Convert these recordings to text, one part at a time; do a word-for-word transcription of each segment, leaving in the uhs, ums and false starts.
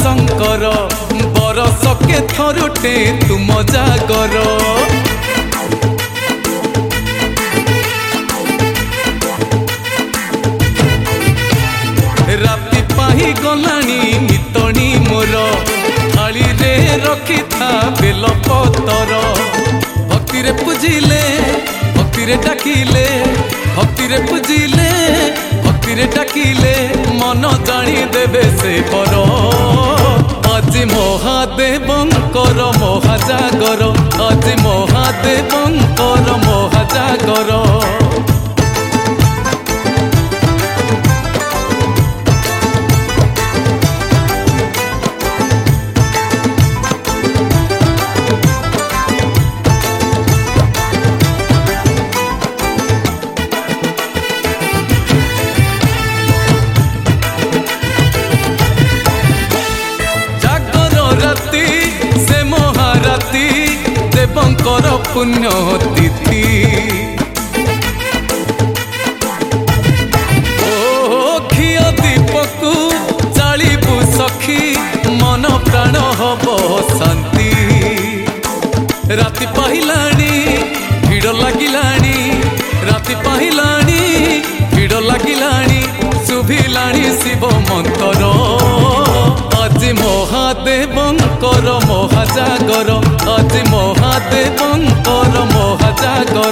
शंकर बरस के थरुटे तुम जागर राति पाही गलानी नितणी मोर थाली रे रखी था बेल पतर भक्ति रे पूजिले भक्ति रे डाकिले भक्ति रे पूजिले भक्ति रे डाकिले मन जानी देवे से पर आज महादेवंकर महाजागर आज महादेवंकर महाजागर देवंकर पुण्य तिथि ओ घिया दीपक जालिबु सखी मन प्राण हब शांति राति पाहिलानी भिड़ लागिलानी राति पाहिलानी भिड़ लागिलानी शुभिलानी शिव मंत्र आज महादेवंकर महाजागर आज महादेवंकर महाजागर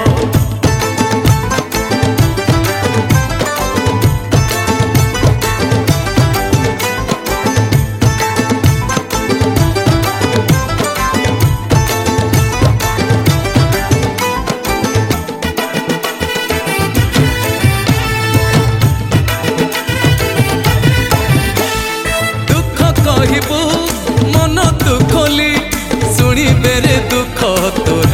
कहबू मन दुखली शुणी बेरे दुख तोर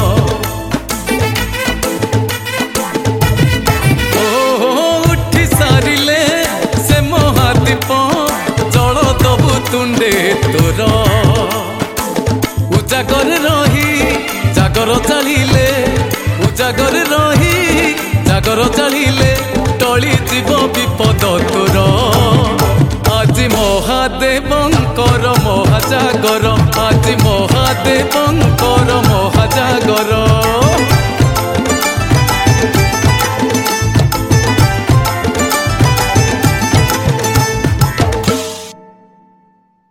उठी सारिले से महादीप जल दबु तुंडे तोर उजागर रही जागर चालिले उजागर रही जागर चालिले टली जीव विपद तोर आज महादेवंकर महाजागर आज महादेवंकर महाजागर।